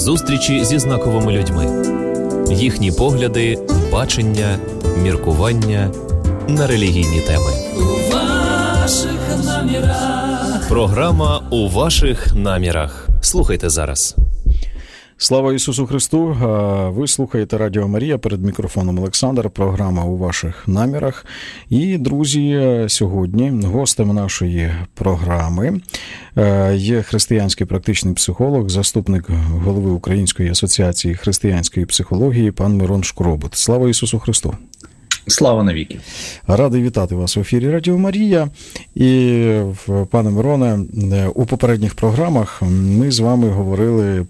Зустрічі зі знаковими людьми. Їхні погляди, бачення, міркування на релігійні теми. У ваших намірах. Програма «У ваших намірах». Слухайте зараз. Слава Ісусу Христу! Ви слухаєте Радіо Марія, перед мікрофоном Олександр, програма «У ваших намірах». І, друзі, сьогодні гостем нашої програми є християнський практичний психолог, заступник голови Української асоціації християнської психології пан Мирон Шкробут. Слава Ісусу Христу! Слава навіки! Радий вітати вас в ефірі Радіо Марія. І, пане Мироне, у попередніх програмах ми з вами говорили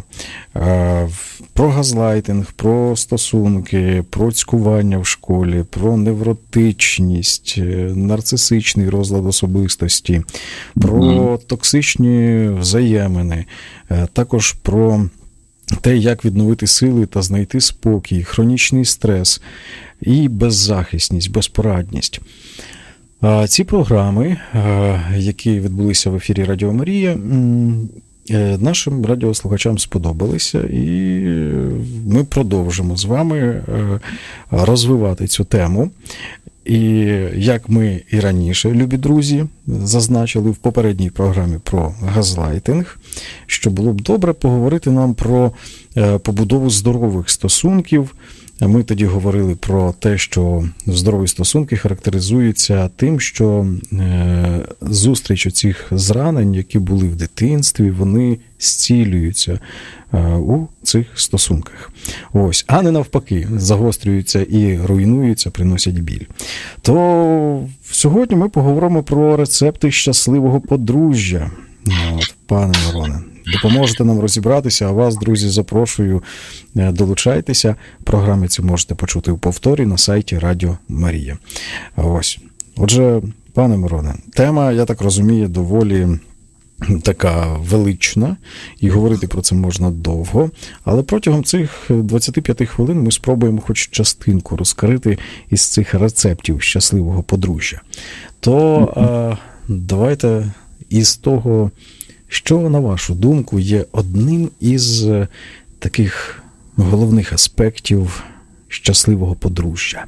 про газлайтинг, про стосунки, про цькування в школі, про невротичність, нарцисичний розлад особистості, про токсичні взаємини, також про те, як відновити сили та знайти спокій, хронічний стрес і беззахисність, безпорадність. Ці програми, які відбулися в ефірі Радіо Марія, нашим радіослухачам сподобалися, і ми продовжимо з вами розвивати цю тему. І як ми і раніше, любі друзі, зазначили в попередній програмі про газлайтинг, що було б добре поговорити нам про побудову здорових стосунків. Ми тоді говорили про те, що здорові стосунки характеризуються тим, що зустріч оцих зранень, які були в дитинстві, вони зцілюються у цих стосунках. Ось, а не навпаки, загострюються і руйнуються, приносять біль. То сьогодні ми поговоримо про рецепти щасливого подружжя. Пане Мироне, допоможете нам розібратися, а вас, друзі, запрошую, долучайтеся. Програми ці можете почути у повторі на сайті Радіо Марія. Ось. Отже, пане Мироне, тема, я так розумію, доволі така велична, і говорити про це можна довго, але протягом цих 25 хвилин ми спробуємо хоч частинку розкрити із цих рецептів щасливого подружжя. То давайте із того, що, на вашу думку, є одним із таких головних аспектів щасливого подружжя?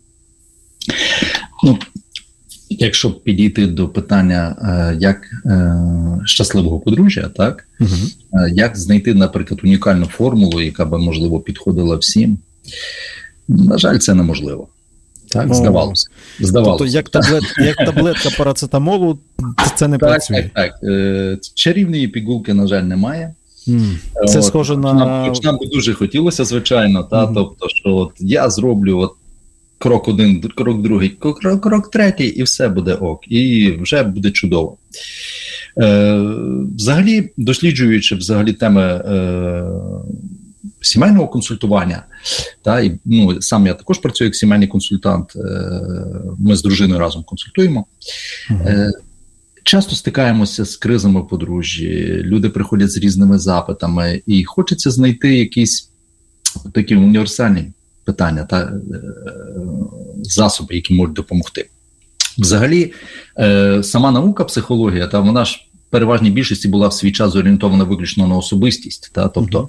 Якщо підійти до питання, як щасливого подружжя, так? Як знайти, наприклад, унікальну формулу, яка би, можливо, підходила всім, на жаль, це неможливо. Так, здавалося. Тобто, як таблетка парацетамолу, це не працює? Так. Чарівної пігулки, на жаль, немає. Це схоже на... Нам би дуже хотілося, звичайно, тобто, що я зроблю крок один, крок другий, крок третій, і все буде ок, і вже буде чудово. Взагалі, досліджуючи теми сімейного консультування, сам я також працюю як сімейний консультант, ми з дружиною разом консультуємо. Часто стикаємося з кризами в подружжі, люди приходять з різними запитами, і хочеться знайти якісь такі універсальні питання та засоби, які можуть допомогти. Взагалі, сама наука, психологія, вона ж в переважній більшості була в свій час зорієнтована виключно на особистість. Тобто,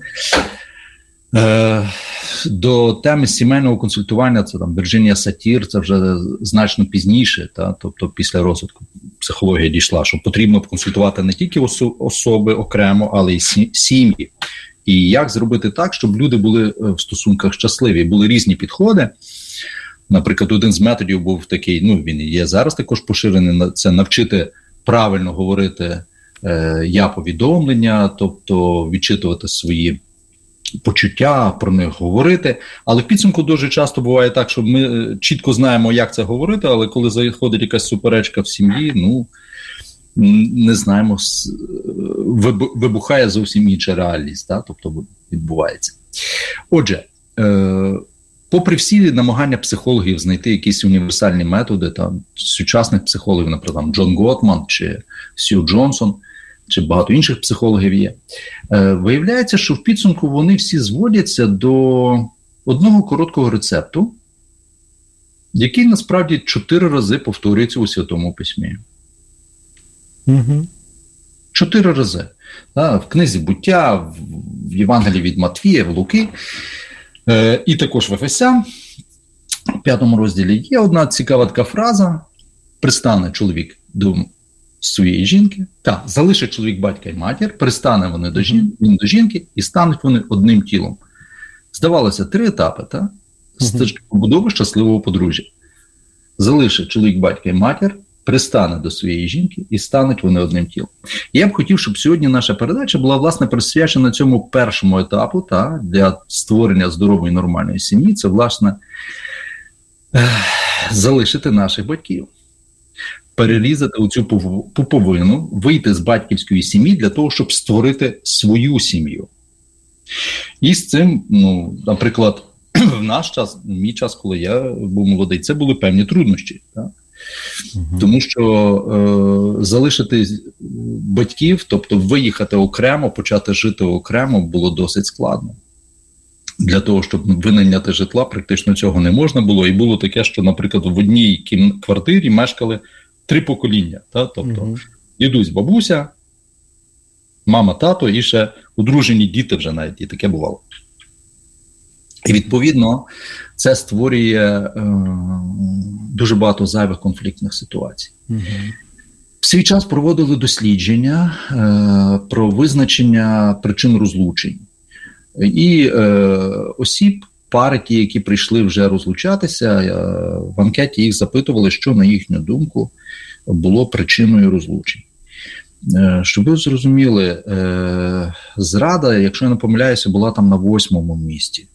до теми сімейного консультування, це там Вірджинія Сатір, це вже значно пізніше, тобто після розвитку психологія дійшла, що потрібно консультувати не тільки особи окремо, але й сім'ї. І як зробити так, щоб люди були в стосунках щасливі. Були різні підходи. Наприклад, один з методів був такий, він є зараз також поширений, це навчити правильно говорити я-повідомлення, тобто відчитувати свої почуття, про них говорити. Але в підсумку дуже часто буває так, що ми чітко знаємо, як це говорити, але коли заходить якась суперечка в сім'ї, не знаємо, вибухає зовсім інша реальність, тобто відбувається. Отже, попри всі намагання психологів знайти якісь універсальні методи, сучасних психологів, наприклад, Джон Готман чи Сью Джонсон, чи багато інших психологів є, виявляється, що в підсумку вони всі зводяться до одного короткого рецепту, який насправді 4 рази повторюється у Святому Письмі. 4 рази. В книзі «Буття», в Євангелії від Матвія, в Луки, і також в Ефесян, в 5 розділі є одна цікава така фраза: пристане чоловік до своєї жінки, залишить чоловік батька і матір, пристане він до жінки і стануть вони одним тілом. Здавалося, 3 етапи, побудови щасливого подружжя. Залишить чоловік батька і матір, пристане до своєї жінки і стануть вони одним тілом. Я б хотів, щоб сьогодні наша передача була, власне, присвячена цьому першому етапу для створення здорової нормальної сім'ї. Це, власне, залишити наших батьків. Перерізати оцю пуповину, вийти з батьківської сім'ї для того, щоб створити свою сім'ю. І з цим, наприклад, в наш час, в мій час, коли я був молодий, це були певні труднощі. Так? Тому що залишити батьків, тобто виїхати окремо, почати жити окремо, було досить складно. Для того, щоб винайняти житла, практично цього не можна було. І було таке, що, наприклад, в одній квартирі мешкали 3 покоління. Тобто дідусь, бабуся, мама, тато і ще одружені діти вже навіть. І таке бувало. І, відповідно, це створює дуже багато зайвих конфліктних ситуацій. В свій час проводили дослідження про визначення причин розлучень. І осіб, пари ті, які прийшли вже розлучатися, в анкеті їх запитували, що, на їхню думку, було причиною розлучень. Щоб ви зрозуміли, зрада, якщо я не помиляюся, була там на 8-му місці.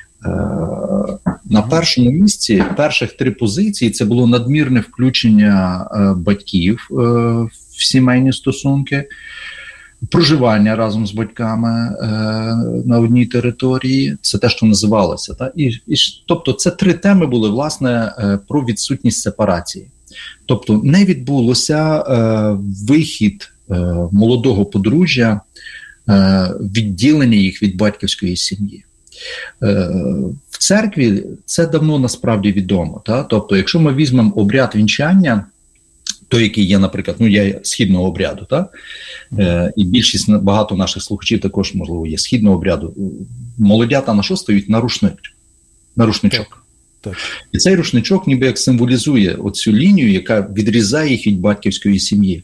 На першому місці, перших 3 позиції, це було надмірне включення батьків в сімейні стосунки, проживання разом з батьками на одній території, це те, що називалося. Тобто це 3 теми були, власне, про відсутність сепарації. Тобто не відбулося вихід молодого подружжя, відділення їх від батьківської сім'ї. В церкві це давно насправді відомо. Тобто, якщо ми візьмемо обряд вінчання, той, який є, наприклад, я східного обряду, і більшість, багато наших слухачів також, можливо, є східного обряду, молодята на що стають? На рушничок. Так. І цей рушничок ніби як символізує оцю лінію, яка відрізає їх від батьківської сім'ї.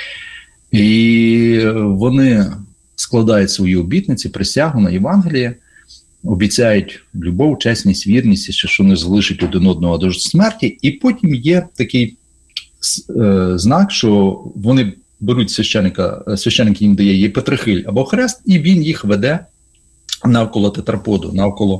І вони складають свої обітниці, присягу на Євангеліє, обіцяють любов, чесність, вірність, що не залишать один одного до смерті. І потім є такий знак, що вони беруть священник їм дає єпитрахиль або хрест, і він їх веде навколо тетраподу, навколо,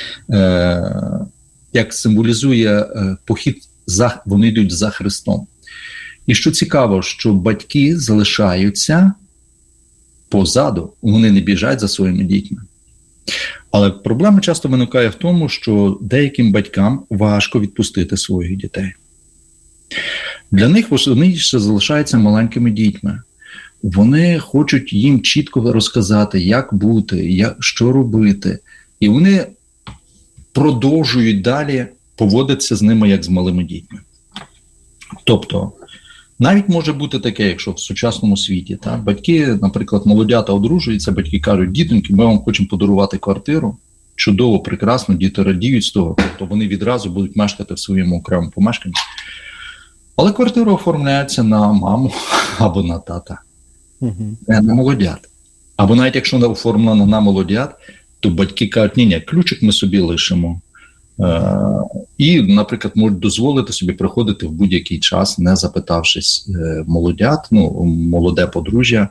як символізує похід, вони йдуть за Христом. І що цікаво, що батьки залишаються позаду, вони не біжать за своїми дітьми. Але проблема часто виникає в тому, що деяким батькам важко відпустити своїх дітей. Для них вони ще залишаються маленькими дітьми. Вони хочуть їм чітко розказати, як бути, що робити. І вони продовжують далі поводитися з ними, як з малими дітьми. Тобто, навіть може бути таке, якщо в сучасному світі, батьки, наприклад, молодята одружуються, батьки кажуть: дітоньки, ми вам хочемо подарувати квартиру, чудово, прекрасно, діти радіють з того, тобто вони відразу будуть мешкати в своєму окремому помешканні. Але квартира оформляється на маму або на тата, не на молодят. Або навіть якщо вона оформлена на молодят, то батьки кажуть: ні, ключик ми собі лишимо. І, наприклад, можуть дозволити собі приходити в будь-який час, не запитавшись молодят, молоде подружжя,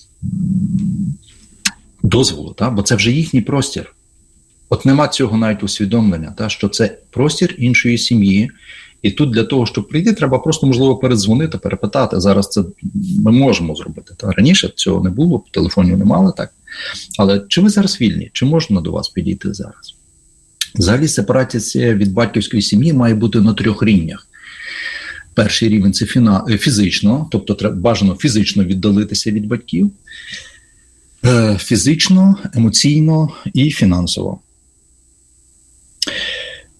дозволу, бо це вже їхній простір. От нема цього навіть усвідомлення, що це простір іншої сім'ї. І тут для того, щоб прийти, треба просто, можливо, передзвонити, перепитати. Зараз це ми можемо зробити. Раніше цього не було, телефонів не мали, так. Але чи ви зараз вільні? Чи можна до вас підійти зараз? Взагалі, сепарація від батьківської сім'ї має бути на 3 рівнях. Перший рівень – це фізично, тобто треба бажано фізично віддалитися від батьків. Фізично, емоційно і фінансово.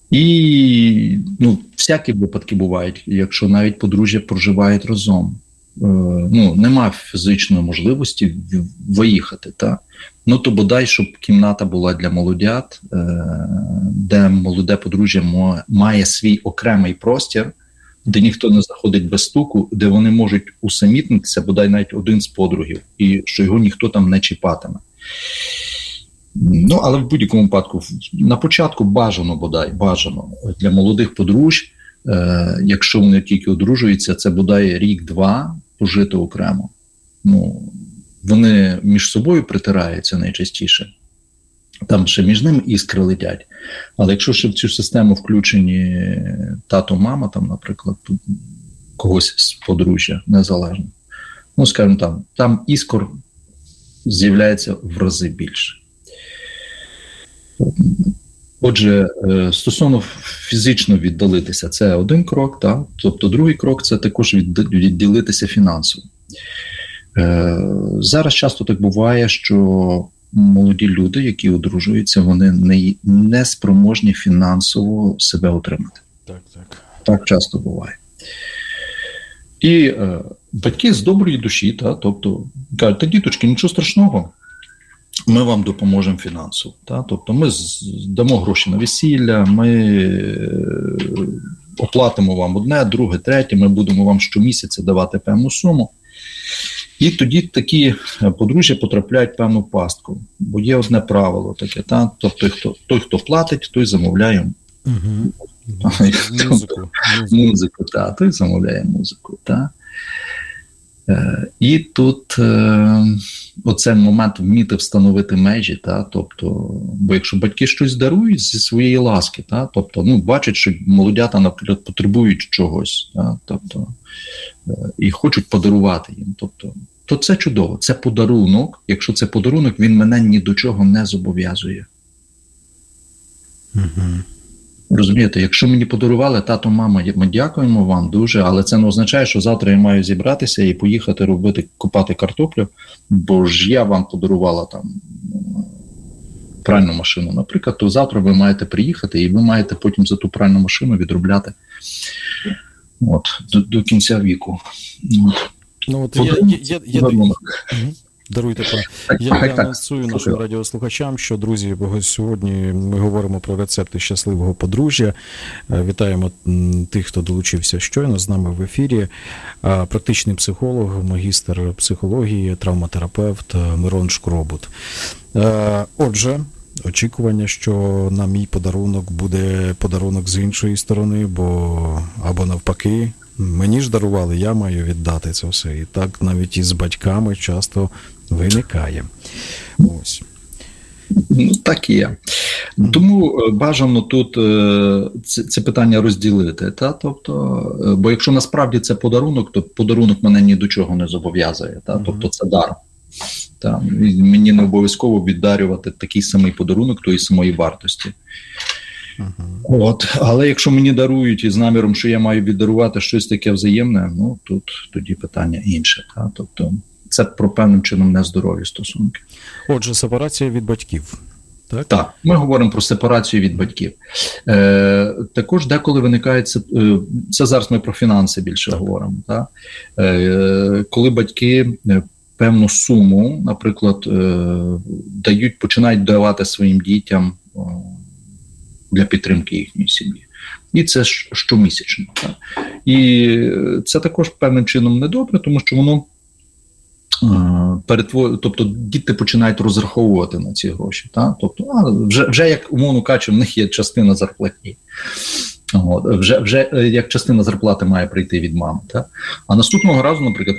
І всякі випадки бувають, якщо навіть подружжя проживають разом. нема фізичної можливості виїхати, то бодай, щоб кімната була для молодят, де молоде подружжя має свій окремий простір, де ніхто не заходить без стуку, де вони можуть усамітнитися, бодай навіть один з подругів, і що його ніхто там не чіпатиме. Але в будь-якому випадку, на початку бажано для молодих подружжя, якщо вони тільки одружуються, це бодай рік-два пожити окремо. Вони між собою притираються найчастіше. Там ще між ними іскри летять. Але якщо ще в цю систему включені тато-мама, там, наприклад, когось з подружжя, незалежно, скажімо, там іскор з'являється в рази більше. Отже, стосовно фізично віддалитися, це один крок, тобто другий крок – це також відділитися фінансово. Зараз часто так буває, що молоді люди, які одружуються, вони не спроможні фінансово себе утримати. Так часто буває. І батьки з доброї душі, тобто кажуть, діточки, нічого страшного, ми вам допоможемо фінансово. Тобто ми дамо гроші на весілля, ми оплатимо вам одне, друге, третє, ми будемо вам щомісяця давати певну суму. І тоді такі подружжя потрапляють в певну пастку. Бо є одне правило таке, тобто той, хто платить, той замовляє музику, той замовляє музику. І тут оцей момент вміти встановити межі, тобто, бо якщо батьки щось дарують зі своєї ласки, тобто, бачать, що молодята, наприклад, потребують чогось, тобто, і хочуть подарувати їм, тобто, то це чудово, це подарунок. Якщо це подарунок, він мене ні до чого не зобов'язує. Розумієте, якщо мені подарували тато, мама, ми дякуємо вам дуже, але це не означає, що завтра я маю зібратися і поїхати копати картоплю, бо ж я вам подарувала там пральну машину, наприклад, то завтра ви маєте приїхати і ви маєте потім за ту пральну машину відробляти до кінця віку. Даруйте, я анонсую нашим радіослухачам, що, друзі, сьогодні ми говоримо про рецепти щасливого подружжя. Вітаємо тих, хто долучився щойно з нами в ефірі. Практичний психолог, магістр психології, травматерапевт Мирон Шкробут. Отже, очікування, що на мій подарунок буде подарунок з іншої сторони, або навпаки, мені ж дарували, я маю віддати це все. І так навіть із батьками часто виникає. Ось. Так і є. Тому бажано тут це питання розділити. Тобто, бо якщо насправді це подарунок, то подарунок мене ні до чого не зобов'язує. Тобто це дар. Мені не обов'язково віддарювати такий самий подарунок тої самої вартості. Але якщо мені дарують із наміром, що я маю віддарувати щось таке взаємне, тут тоді питання інше. Тобто це про певним чином нездорові стосунки. Отже, сепарація від батьків. Так, ми говоримо про сепарацію від батьків. Також деколи виникає, це зараз ми про фінанси більше говоримо. Коли батьки певну суму, наприклад, починають давати своїм дітям для підтримки їхньої сім'ї. І це щомісячно. І це також певним чином недобре, тому що воно тобто діти починають розраховувати на ці гроші. Тобто, вже як, умовно кажучи, в них є частина зарплатні. Вже як частина зарплати має прийти від мами. А наступного разу, наприклад,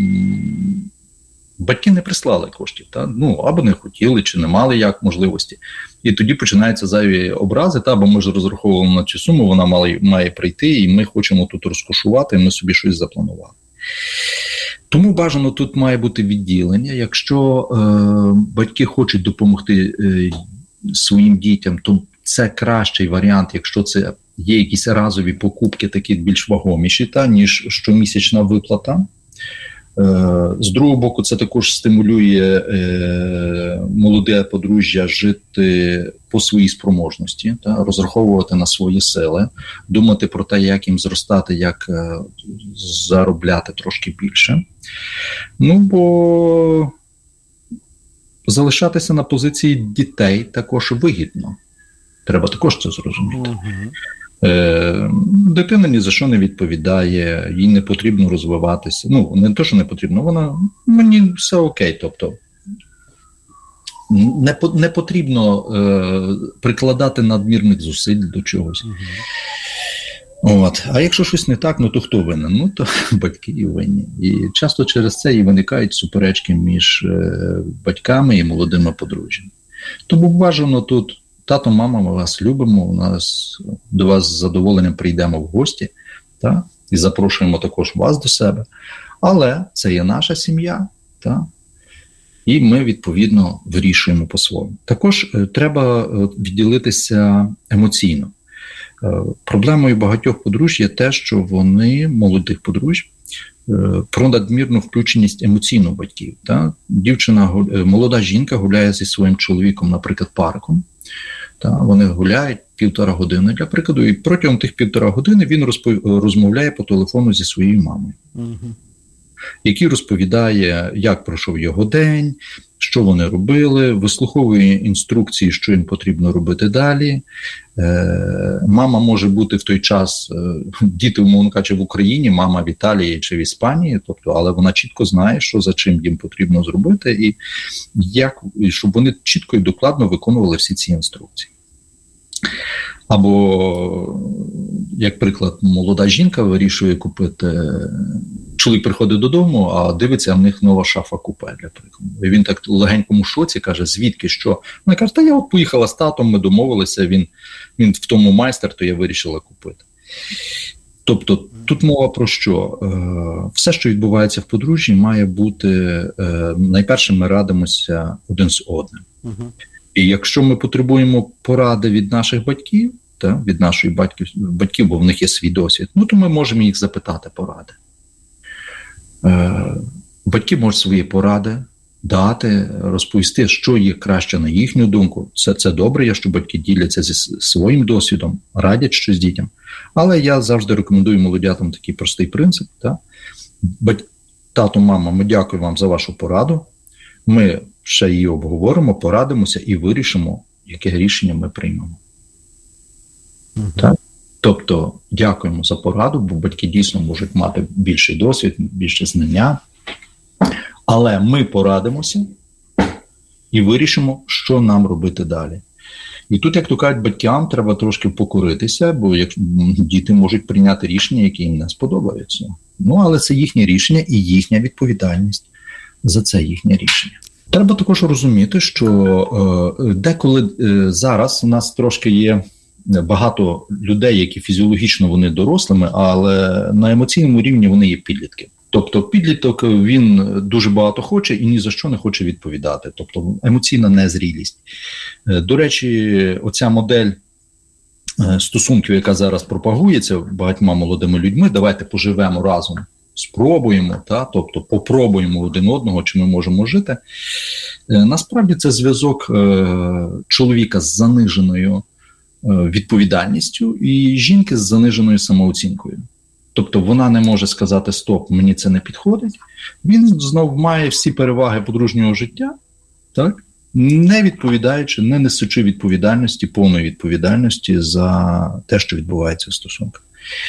батьки не прислали коштів, або не хотіли, чи не мали як можливості. І тоді починаються зайві образи, бо ми ж розраховували на цю суму, вона має прийти, і ми хочемо тут розкошувати, і ми собі щось запланували. Тому бажано тут має бути відділення. Якщо батьки хочуть допомогти своїм дітям, то це кращий варіант, якщо це є якісь разові покупки, такі більш вагоміші, ніж щомісячна виплата. З другого боку, це також стимулює молоде подружжя жити по своїй спроможності, розраховувати на свої сили, думати про те, як їм зростати, як заробляти трошки більше. Бо залишатися на позиції дітей також вигідно. Треба також це зрозуміти. Дитина ні за що не відповідає, їй не потрібно розвиватися. Не те, що не потрібно, мені все окей. Тобто не потрібно прикладати надмірних зусиль до чогось. А якщо щось не так, то хто винен? То батьки і винні. І часто через це і виникають суперечки між батьками і молодими подружжями. Тому бажано тут: тато, мама, ми вас любимо, до вас з задоволенням прийдемо в гості, і запрошуємо також вас до себе. Але це є наша сім'я, і ми, відповідно, вирішуємо по-своєму. Також треба відділитися емоційно. Проблемою багатьох подружжя є те, що вони, молодих подружжя, про надмірну включеність емоційно батьків. Молода жінка гуляє зі своїм чоловіком, наприклад, парком. Вони гуляють 1,5 години, для прикладу, і протягом тих 1,5 години він розмовляє по телефону зі своєю мамою, який розповідає, як пройшов його день, що вони робили, вислуховує інструкції, що їм потрібно робити далі. Мама може бути в той час, діти, умовно кажучи, в Україні, мама в Італії чи в Іспанії, але вона чітко знає, що за чим їм потрібно зробити, і щоб вони чітко і докладно виконували всі ці інструкції. Або, як приклад, молода жінка вирішує купити, чоловік приходить додому, а дивиться, а в них нова шафа-купе, для прикладу. І він так легенькому шоці каже: звідки, що? Вона каже: я поїхала з татом, ми домовилися, він в тому майстер, то я вирішила купити. Тобто, тут мова про що? Все, що відбувається в подружжі, має бути, найперше, ми радимося один з одним. І якщо ми потребуємо поради від наших батьків, від наших батьків, бо в них є свій досвід, то ми можемо їх запитати поради. Батьки можуть свої поради дати, розповісти, що є краще на їхню думку. Це добре, що батьки діляться зі своїм досвідом, радять щось дітям. Але я завжди рекомендую молодятам такий простий принцип. Тато, мама, ми дякуємо вам за вашу пораду. Ми ще її обговоримо, порадимося і вирішимо, яке рішення ми приймемо. Тобто, дякуємо за пораду, бо батьки дійсно можуть мати більший досвід, більше знання. Але ми порадимося і вирішимо, що нам робити далі. І тут, як то кажуть, батькам треба трошки покоритися, бо діти можуть прийняти рішення, які їм не сподобаються. Але це їхнє рішення і їхня відповідальність за це їхнє рішення. Треба також розуміти, що деколи зараз у нас трошки є багато людей, які фізіологічно вони дорослими, але на емоційному рівні вони є підлітки. Тобто підліток, він дуже багато хоче і ні за що не хоче відповідати. Тобто емоційна незрілість. До речі, оця модель стосунків, яка зараз пропагується багатьма молодими людьми, давайте поживемо разом, спробуємо, тобто попробуємо один одного, чи ми можемо жити. Насправді це зв'язок чоловіка з заниженою відповідальністю і жінки з заниженою самооцінкою. Тобто вона не може сказати: стоп, мені це не підходить. Він знов має всі переваги подружнього життя, не відповідаючи, не несучи відповідальності, повної відповідальності за те, що відбувається в стосунках.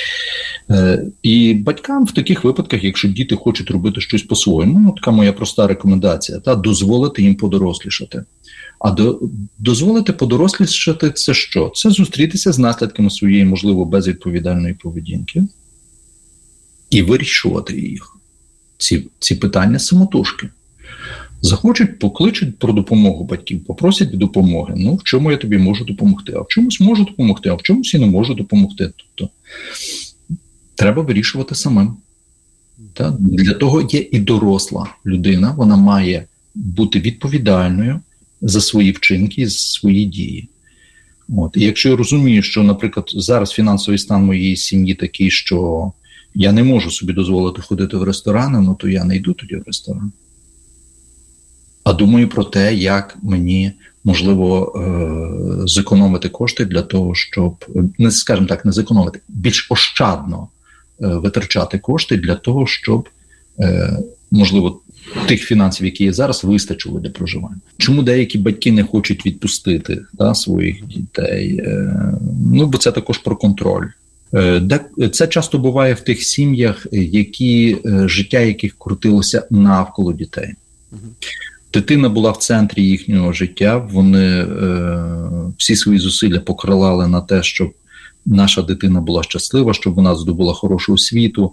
І батькам в таких випадках, якщо діти хочуть робити щось по-своєму, така моя проста рекомендація, дозволити їм подорослішати. А дозволити подорослішати – це що? Це зустрітися з наслідками своєї, можливо, безвідповідальної поведінки і вирішувати їх. Ці питання самотужки. Захочуть, покличуть про допомогу батьків, попросять допомоги. В чому я тобі можу допомогти? А в чомусь можу допомогти, а в чомусь і не можу допомогти. Тобто, треба вирішувати самим. Для того є і доросла людина, вона має бути відповідальною за свої вчинки, за свої дії. І якщо я розумію, що, наприклад, зараз фінансовий стан моєї сім'ї такий, що Я не можу собі дозволити ходити в ресторани, ну то я не йду тоді в ресторан. А думаю про те, як мені можливо зекономити кошти для того, щоб, не скажімо так, не зекономити, більш ощадно витрачати кошти для того, щоб, можливо, тих фінансів, які є зараз, вистачило для проживання. Чому деякі батьки не хочуть відпустити своїх дітей? Ну, бо це також про контроль. Це часто буває в тих сім'ях, життя яких крутилося навколо дітей. Дитина була в центрі їхнього життя, вони всі свої зусилля покладали на те, щоб наша дитина була щаслива, щоб вона здобула хорошу освіту.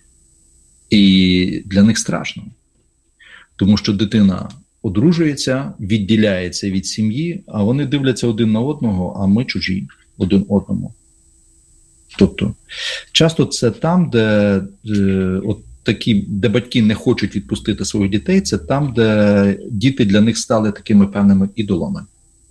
І для них страшно. Тому що дитина одружується, відділяється від сім'ї, а вони дивляться один на одного, а ми чужі один одному. Тобто, часто це там, де де батьки не хочуть відпустити своїх дітей, це там, де діти для них стали такими певними ідолами.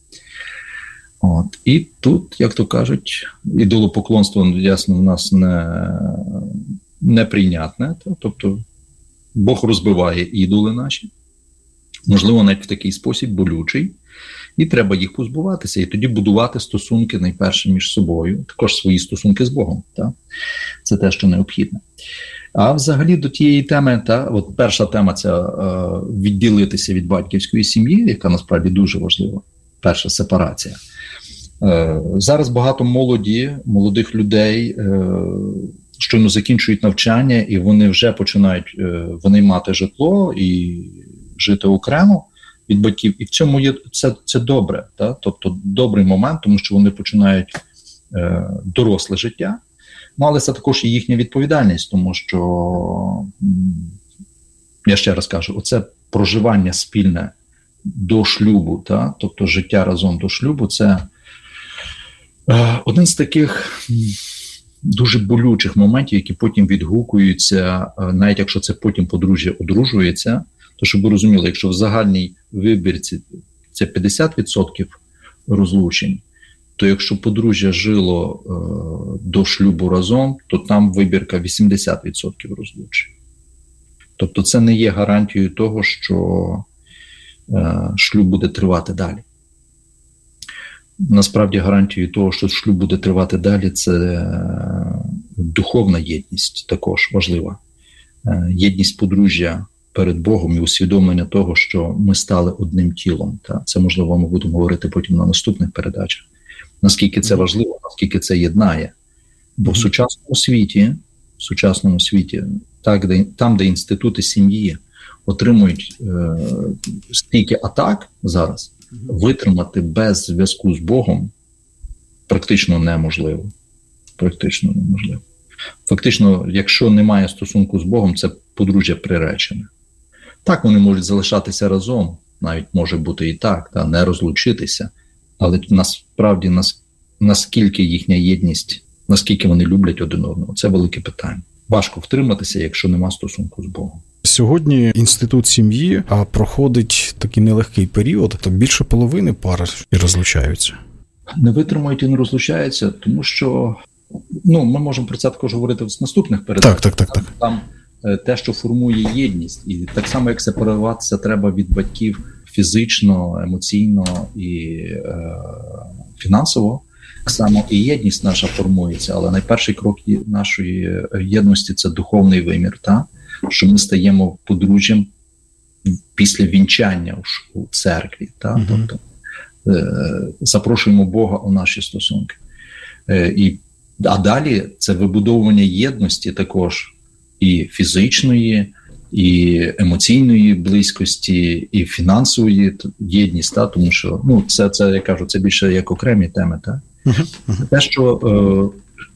І тут, як то кажуть, ідолопоклонство, ясно, в нас неприйнятне. Тобто, Бог розбиває ідоли наші, можливо, навіть в такий спосіб болючий, і треба їх позбуватися, і тоді будувати стосунки найперше між собою, також свої стосунки з Богом. Це те, що необхідне. А взагалі до тієї теми, перша тема – це відділитися від батьківської сім'ї, яка насправді дуже важлива. Перша – сепарація. Зараз багато молодих людей щойно закінчують навчання, і вони вже починають винаймати житло і жити окремо від батьків. І в цьому є це добре. Тобто добрий момент, тому що вони починають доросле життя. Але це також і їхня відповідальність, тому що, я ще раз кажу, оце проживання спільне до шлюбу, тобто життя разом до шлюбу, це один з таких дуже болючих моментів, які потім відгукуються, навіть якщо це потім подружжя одружується, то щоб ви розуміли, якщо в загальній вибірці це 50% розлучень, то якщо подружжя жило до шлюбу разом, то там вибірка 80% розлучень. Тобто це не є гарантією того, що шлюб буде тривати далі. Насправді гарантією того, що шлюб буде тривати далі, це духовна єдність також важлива. Єдність подружжя перед Богом і усвідомлення того, що ми стали одним тілом. Це, можливо, ми будемо говорити потім на наступних передачах. Наскільки це важливо, наскільки це єднає. Бо в сучасному світі, там, де інститути сім'ї отримують стільки атак зараз, витримати без зв'язку з Богом практично неможливо. Фактично, якщо немає стосунку з Богом, це подружжя приречене. Так, вони можуть залишатися разом, навіть може бути і так, не розлучитися, але насправді наскільки їхня єдність, наскільки вони люблять один одного, це велике питання. Важко втриматися, якщо нема стосунку з Богом. Сьогодні інститут сім'ї проходить такий нелегкий період, то більше половини пар і розлучаються. Не витримують і не розлучаються, тому що, ми можемо про це також говорити в наступних передачах. Так. Там те, що формує єдність, і так само, як сепаруватися треба від батьків фізично, емоційно і фінансово, так само і єдність наша формується, але найперший крок нашої єдності – це духовний вимір, що ми стаємо подружжям після вінчання у церкві, тобто запрошуємо Бога у наші стосунки. А далі це вибудовування єдності також і фізичної, і емоційної близькості, і фінансової єдність, тому що, це, я кажу, це більше як окремі теми, Те, що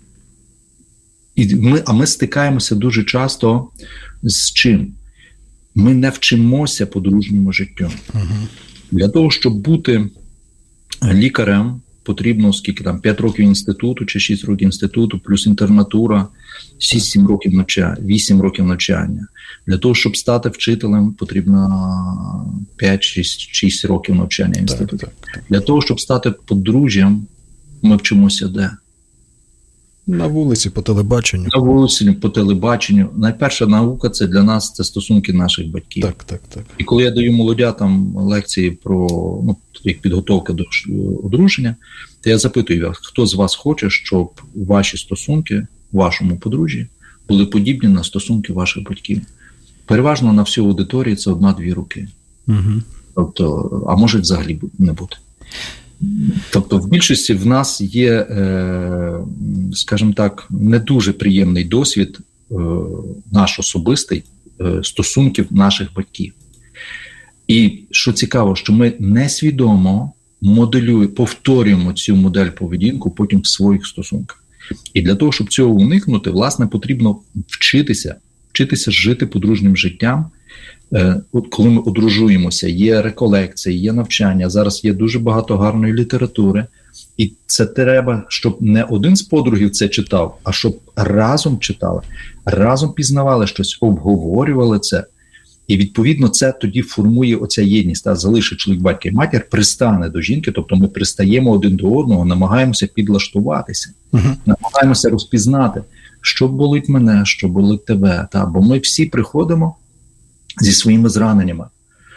ми стикаємося дуже часто з чим? Ми не вчимося подружньому життю. Для того, щоб бути лікарем, потрібно 5 років інституту чи 6 років інституту, плюс інтернатура, 6-7 років навчання, 8 років навчання. Для того, щоб стати вчителем, потрібно 5-6 років навчання інституту. Для того, щоб стати подружжям, ми вчимося де? На вулиці, по телебаченню. На вулиці, по телебаченню. Найперша наука – це для нас це стосунки наших батьків. Так. І коли я даю молодятам лекції про як підготовка до одруження, то я запитую, хто з вас хоче, щоб ваші стосунки у вашому подружжі були подібні на стосунки ваших батьків. Переважно на всю аудиторію це 1-2 руки. Угу. Тобто, а може взагалі не бути. Тобто в більшості в нас є, скажімо так, не дуже приємний досвід наш особистий стосунків наших батьків. І що цікаво, що ми несвідомо повторюємо цю модель поведінку потім в своїх стосунках. І для того, щоб цього уникнути, власне, потрібно вчитися жити подружнім життям. Коли ми одружуємося, є реколекції, є навчання, зараз є дуже багато гарної літератури. І це треба, щоб не один з подругів це читав, а щоб разом читали, разом пізнавали щось, обговорювали це. І, відповідно, це тоді формує оця єдність. Залишить чоловік, батько і матір, пристане до жінки, тобто ми пристаємо один до одного, намагаємося підлаштуватися, намагаємося розпізнати, що болить мене, що болить тебе. Бо ми всі приходимо зі своїми зраненнями.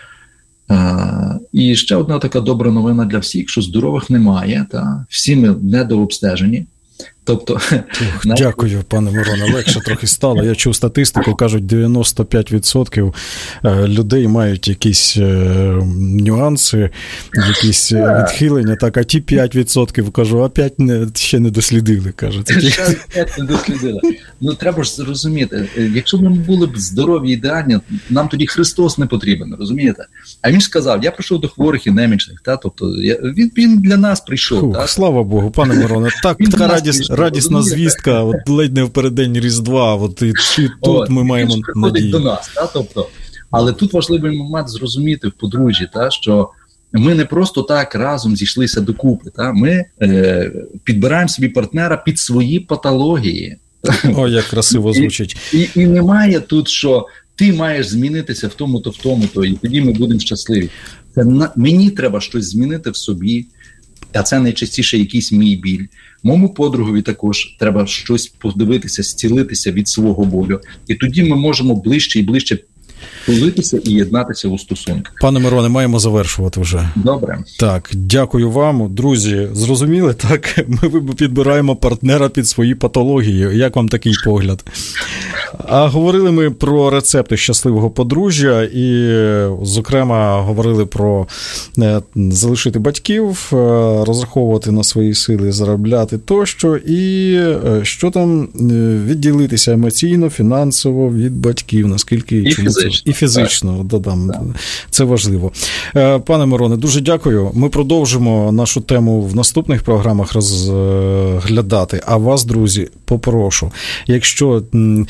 І ще одна така добра новина для всіх, що здорових немає, всі ми недообстежені. Тобто, дякую, пане Мироне, легше трохи стало. Я чув статистику, кажуть, 95% людей мають якісь нюанси, якісь відхилення, а ті 5%, кажу, опять ще не дослідили, кажуть. Ще не дослідили. Треба ж зрозуміти, якщо б ми були б здорові, ідеальні, нам тоді Христос не потрібен, розумієте? А він ж сказав, я прийшов до хворих і немічних, тобто він для нас прийшов. Слава Богу, пане Мироне, така радісна звістка, ледь не в переддень Різдва, і тут ми маємо надію. До нас, тобто, але тут важливий момент зрозуміти в подружжі, що ми не просто так разом зійшлися докупи, ми підбираємо собі партнера під свої патології. О, як красиво звучить. І немає тут, що ти маєш змінитися в тому-то, і тоді ми будемо щасливі. Мені треба щось змінити в собі, а це найчастіше якийсь мій біль. Моєму подругові також треба щось подивитися, зцілитися від свого болю. І тоді ми можемо ближче і ближче тулитися і єднатися у стосунках. Пане Мироне, маємо завершувати вже. Добре. Так, дякую вам. Друзі, зрозуміли, так? Ми підбираємо партнера під свої патології. Як вам такий погляд? А говорили ми про рецепти щасливого подружжя і, зокрема, говорили про залишити батьків, розраховувати на свої сили, заробляти тощо, і що там відділитися емоційно, фінансово від батьків, наскільки і фізично, додам. Це важливо. Пане Мироне, дуже дякую. Ми продовжимо нашу тему в наступних програмах розглядати. А вас, друзі, попрошу, якщо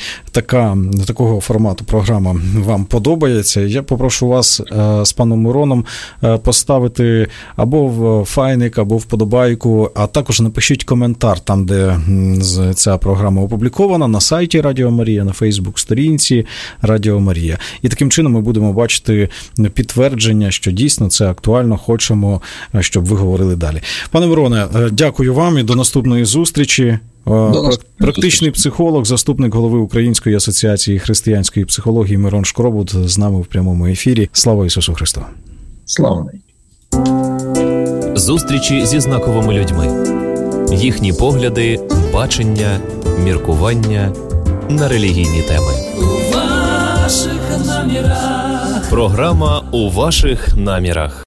такого формату програма вам подобається, я попрошу вас з паном Мироном поставити або в файник, або вподобайку, а також напишіть коментар там, де ця програма опублікована, на сайті Радіо Марія, на Фейсбук-сторінці Радіо Марія. І таким чином ми будемо бачити підтвердження, що дійсно це актуально, хочемо, щоб ви говорили далі. Пане Мироне, дякую вам і до наступної зустрічі. Практичний психолог, заступник голови Української асоціації християнської психології Мирон Шкробут з нами в прямому ефірі. Слава Ісусу Христу! Слава! Зустрічі зі знаковими людьми. Їхні погляди, бачення, міркування на релігійні теми. У ваших намірах. Програма «У ваших намірах».